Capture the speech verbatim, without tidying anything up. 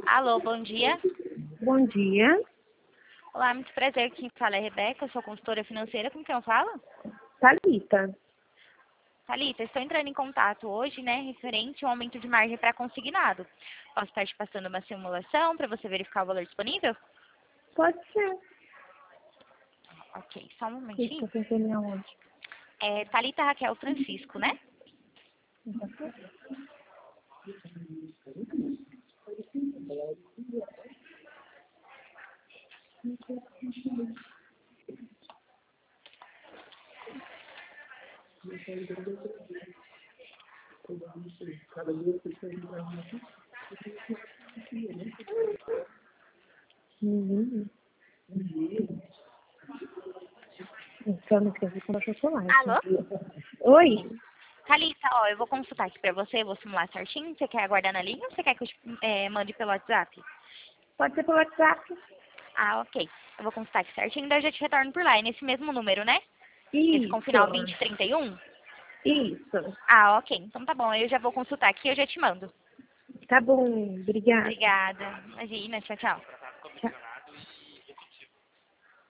Alô, bom dia. Bom dia. Olá, muito prazer. Quem fala é Rebeca, eu sou consultora financeira. Com quem eu falo? Thalita. Thalita, estou entrando em contato hoje, né, referente ao aumento de margem para consignado. Posso estar te passando uma simulação para você verificar o valor disponível? Pode ser. Ok, só um Isso, momentinho. eu pensei em aonde? É Thalita Raquel Francisco, né? Uhum. Então, me esqueci com o chocolate. Alô? Oi? Thalita, ó, eu vou consultar aqui para você, vou simular certinho. Você quer aguardar na linha ou você quer que eu te, é, mande pelo WhatsApp? Pode ser pelo WhatsApp? Ah, ok. Eu vou consultar aqui certinho, daí eu já te retorno por lá. É nesse mesmo número, né? Esse com Isso. final vinte e trinta e um? Isso. Ah, ok. Então tá bom. Eu já vou consultar aqui e eu já te mando. Tá bom. Obrigada. Obrigada. Imagina. Tchau, tchau. Tchau.